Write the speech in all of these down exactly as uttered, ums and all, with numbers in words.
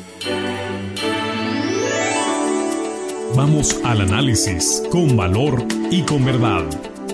Vamos al análisis con valor y con verdad.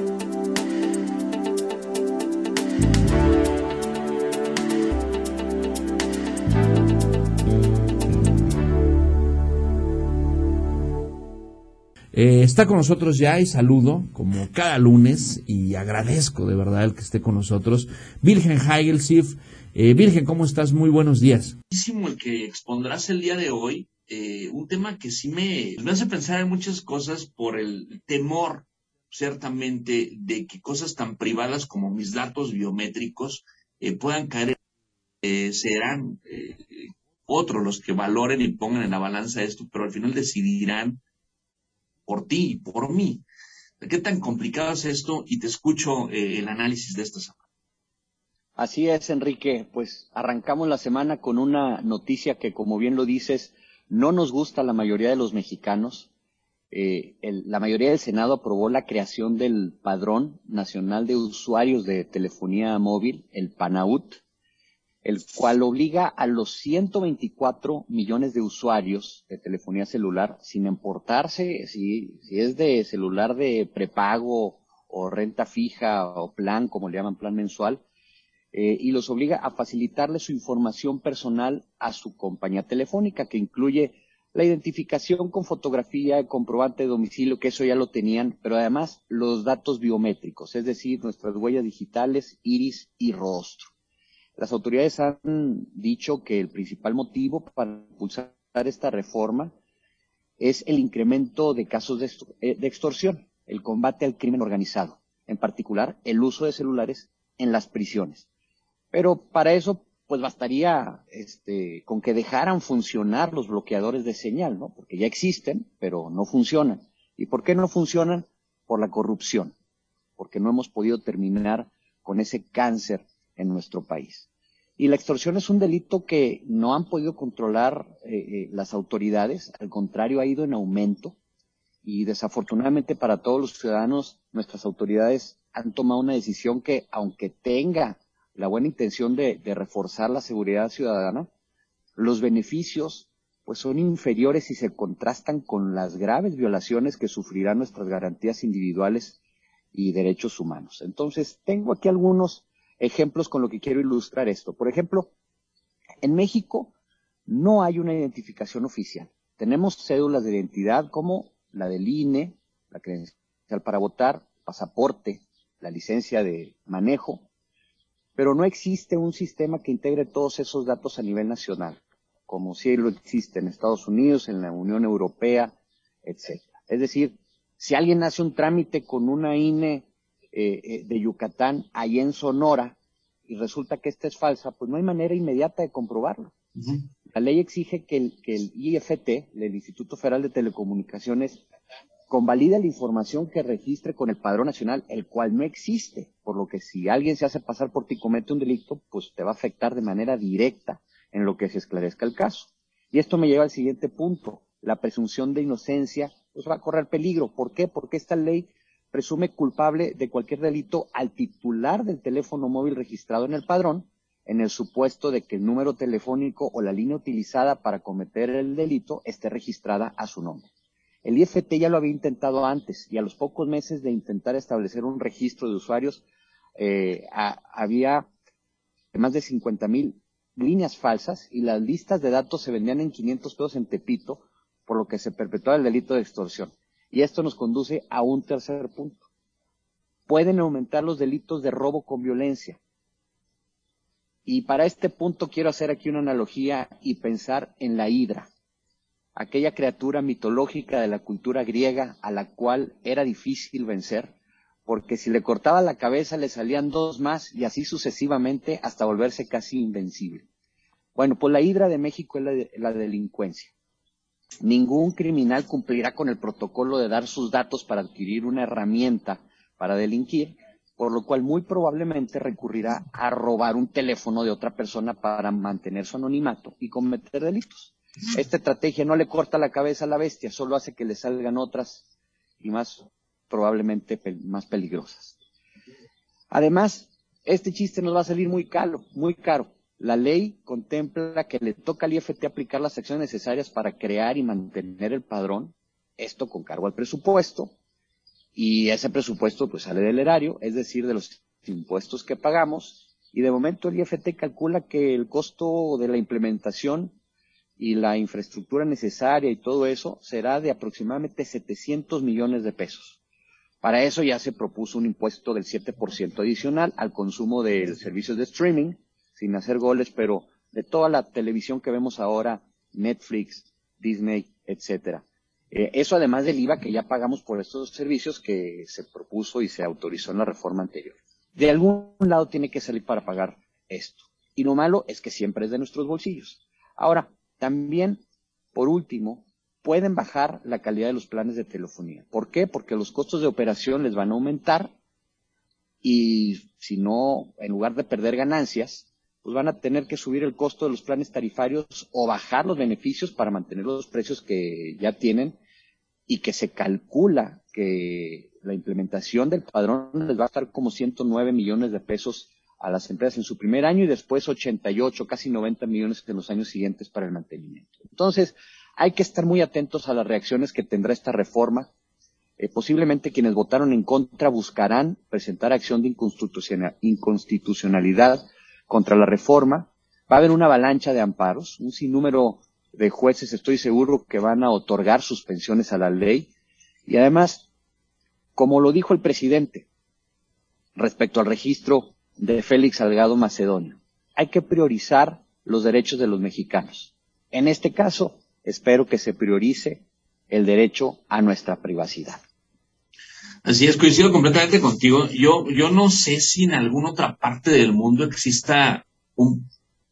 Eh, está con nosotros ya y saludo como cada lunes y agradezco de verdad el que esté con nosotros Wilhelm Hagelschiff. Eh, Wilhelm, ¿cómo estás? Muy buenos días. El que expondrás el día de hoy, eh, un tema que sí me, me hace pensar en muchas cosas por el temor, ciertamente, de que cosas tan privadas como mis datos biométricos eh, puedan caer. Eh, serán eh, otros los que valoren y pongan en la balanza esto, pero al final decidirán por ti y por mí. ¿Qué tan complicado es esto? Y te escucho eh, el análisis de esta semana. Así es, Enrique. Pues arrancamos la semana con una noticia que, como bien lo dices, no nos gusta a la mayoría de los mexicanos. Eh, el, la mayoría del Senado aprobó la creación del Padrón Nacional de Usuarios de Telefonía Móvil, el PANAUT, el cual obliga a los ciento veinticuatro millones de usuarios de telefonía celular, sin importarse si, si es de celular de prepago o renta fija o plan, como le llaman, plan mensual, eh, y los obliga a facilitarle su información personal a su compañía telefónica, que incluye la identificación con fotografía, comprobante de domicilio, que eso ya lo tenían, pero además los datos biométricos, es decir, nuestras huellas digitales, iris y rostro. Las autoridades han dicho que el principal motivo para impulsar esta reforma es el incremento de casos de, de extorsión, el combate al crimen organizado, en particular el uso de celulares en las prisiones. Pero para eso, pues bastaría este, con que dejaran funcionar los bloqueadores de señal, ¿no? Porque ya existen, pero no funcionan. ¿Y por qué no funcionan? Por la corrupción, porque no hemos podido terminar con ese cáncer en nuestro país. Y la extorsión es un delito que no han podido controlar eh, eh, las autoridades, al contrario, ha ido en aumento. Y desafortunadamente para todos los ciudadanos, nuestras autoridades han tomado una decisión que, aunque tenga la buena intención de, de reforzar la seguridad ciudadana, los beneficios pues son inferiores si se contrastan con las graves violaciones que sufrirán nuestras garantías individuales y derechos humanos. Entonces, tengo aquí algunos ejemplos con lo que quiero ilustrar esto. Por ejemplo, en México no hay una identificación oficial. Tenemos cédulas de identidad como la del I N E, la credencial para votar, pasaporte, la licencia de manejo, pero no existe un sistema que integre todos esos datos a nivel nacional, como sí lo existe en Estados Unidos, en la Unión Europea, etcétera. Es decir, si alguien hace un trámite con una I N E eh, eh, de Yucatán, ahí en Sonora, y resulta que esta es falsa, pues no hay manera inmediata de comprobarlo. Uh-huh. La ley exige que el, que el I F T, el Instituto Federal de Telecomunicaciones, convalida la información que registre con el Padrón Nacional, el cual no existe, por lo que si alguien se hace pasar por ti y comete un delito, pues te va a afectar de manera directa en lo que se esclarezca el caso. Y esto me lleva al siguiente punto, la presunción de inocencia, pues va a correr peligro. ¿Por qué? Porque esta ley presume culpable de cualquier delito al titular del teléfono móvil registrado en el padrón, en el supuesto de que el número telefónico o la línea utilizada para cometer el delito esté registrada a su nombre. El I F T ya lo había intentado antes y a los pocos meses de intentar establecer un registro de usuarios eh, a, había más de cincuenta mil líneas falsas y las listas de datos se vendían en quinientos pesos en Tepito, por lo que se perpetuaba el delito de extorsión. Y esto nos conduce a un tercer punto. Pueden aumentar los delitos de robo con violencia. Y para este punto quiero hacer aquí una analogía y pensar en la hidra, aquella criatura mitológica de la cultura griega a la cual era difícil vencer, porque si le cortaba la cabeza le salían dos más y así sucesivamente hasta volverse casi invencible. Bueno, pues la hidra de México es la, de, la delincuencia. Ningún criminal cumplirá con el protocolo de dar sus datos para adquirir una herramienta para delinquir, por lo cual muy probablemente recurrirá a robar un teléfono de otra persona para mantener su anonimato y cometer delitos. Esta estrategia no le corta la cabeza a la bestia, solo hace que le salgan otras y más probablemente pe- más peligrosas. Además, este chiste nos va a salir muy caro, muy caro. La ley contempla que le toca al I F T aplicar las acciones necesarias para crear y mantener el padrón, esto con cargo al presupuesto, y ese presupuesto pues sale del erario, es decir, de los impuestos que pagamos, y de momento el I F T calcula que el costo de la implementación y la infraestructura necesaria y todo eso será de aproximadamente setecientos millones de pesos. Para eso ya se propuso un impuesto del siete por ciento adicional al consumo de servicios de streaming, sin hacer goles, pero de toda la televisión que vemos ahora, Netflix, Disney, etcétera. Eh, eso además del I V A que ya pagamos por estos servicios que se propuso y se autorizó en la reforma anterior. De algún lado tiene que salir para pagar esto. Y lo malo es que siempre es de nuestros bolsillos. Ahora, también, por último, pueden bajar la calidad de los planes de telefonía. ¿Por qué? Porque los costos de operación les van a aumentar y si no, en lugar de perder ganancias, pues van a tener que subir el costo de los planes tarifarios o bajar los beneficios para mantener los precios que ya tienen y que se calcula que la implementación del padrón les va a estar como ciento nueve millones de pesos a las empresas en su primer año y después ochenta y ocho, casi noventa millones en los años siguientes para el mantenimiento. Entonces, hay que estar muy atentos a las reacciones que tendrá esta reforma. Eh, posiblemente quienes votaron en contra buscarán presentar acción de inconstitucionalidad contra la reforma. Va a haber una avalancha de amparos, un sinnúmero de jueces, estoy seguro, que van a otorgar suspensiones a la ley. Y además, como lo dijo el presidente respecto al registro de Félix Salgado Macedonio, hay que priorizar los derechos de los mexicanos. En este caso, espero que se priorice el derecho a nuestra privacidad. Así es, coincido completamente contigo. Yo, yo no sé si en alguna otra parte del mundo exista un,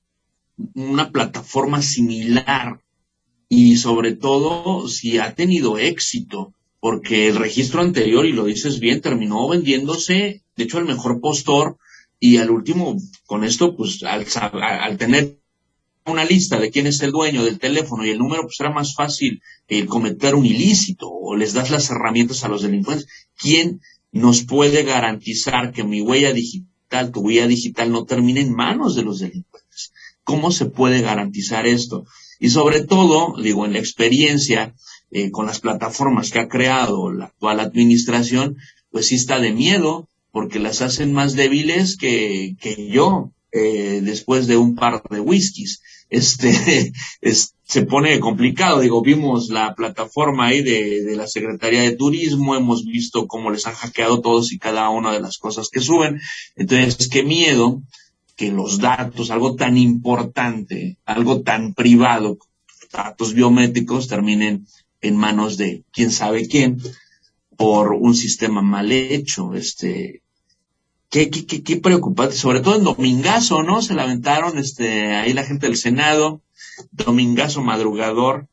una plataforma similar y sobre todo si ha tenido éxito, porque el registro anterior, y lo dices bien, terminó vendiéndose, de hecho, al mejor postor. Y al último, con esto, pues al, al tener una lista de quién es el dueño del teléfono y el número, pues era más fácil eh, cometer un ilícito o les das las herramientas a los delincuentes. ¿Quién nos puede garantizar que mi huella digital, tu huella digital no termine en manos de los delincuentes? ¿Cómo se puede garantizar esto? Y sobre todo, digo, en la experiencia eh, con las plataformas que ha creado la actual administración, pues sí está de miedo, porque las hacen más débiles que, que yo, eh, después de un par de whiskies. Este, es, se pone complicado. Digo, vimos la plataforma ahí de, de la Secretaría de Turismo, hemos visto cómo les han hackeado todos y cada una de las cosas que suben. Entonces, qué miedo que los datos, algo tan importante, algo tan privado, datos biométricos, terminen en manos de quién sabe quién, por un sistema mal hecho. Este, Qué, qué, qué, qué preocupante, sobre todo en domingazo, ¿no? Se lamentaron este, ahí la gente del Senado, domingazo madrugador,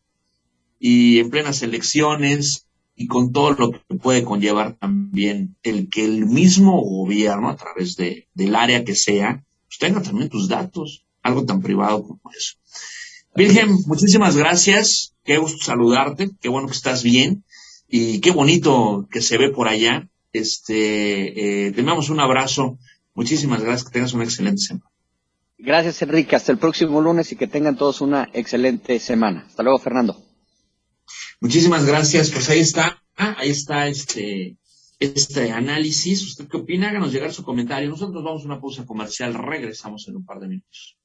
y en plenas elecciones, y con todo lo que puede conllevar también el que el mismo gobierno, a través de, del área que sea, pues tenga también tus datos, algo tan privado como eso. Virgen, muchísimas gracias, qué gusto saludarte, qué bueno que estás bien, y qué bonito que se ve por allá. Este, eh, te damos un abrazo. Muchísimas gracias. Que tengas una excelente semana. Gracias, Enrique. Hasta el próximo lunes y que tengan todos una excelente semana. Hasta luego, Fernando. Muchísimas gracias. Pues ahí está, ah, ahí está este, este análisis. ¿Usted qué opina? Háganos llegar su comentario. Nosotros vamos a una pausa comercial. Regresamos en un par de minutos.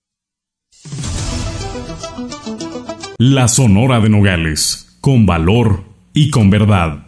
La Sonora de Nogales, con valor y con verdad.